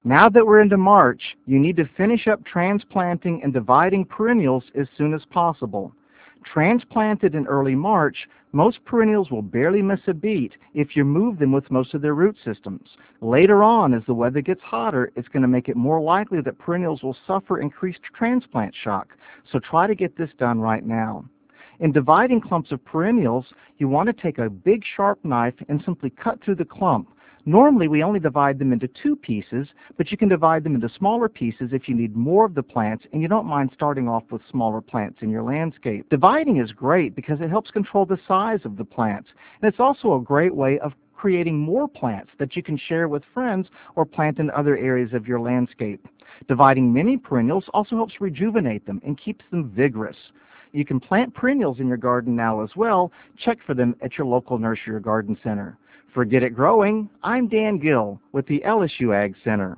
Now that we're into March, you need to finish up transplanting and dividing perennials as soon as possible. Transplanted in early March, most perennials will barely miss a beat if you move them with most of their root systems. Later on, as the weather gets hotter, it's going to make it more likely that perennials will suffer increased transplant shock, so try to get this done right now. In dividing clumps of perennials, you want to take a big sharp knife and simply cut through the clump. Normally, we only divide them into two pieces, but you can divide them into smaller pieces if you need more of the plants and you don't mind starting off with smaller plants in your landscape. Dividing is great because it helps control the size of the plants, and it's also a great way of creating more plants that you can share with friends or plant in other areas of your landscape. Dividing many perennials also helps rejuvenate them and keeps them vigorous. You can plant perennials in your garden now as well. Check for them at your local nursery or garden center. For Get It Growing, I'm Dan Gill with the LSU Ag Center.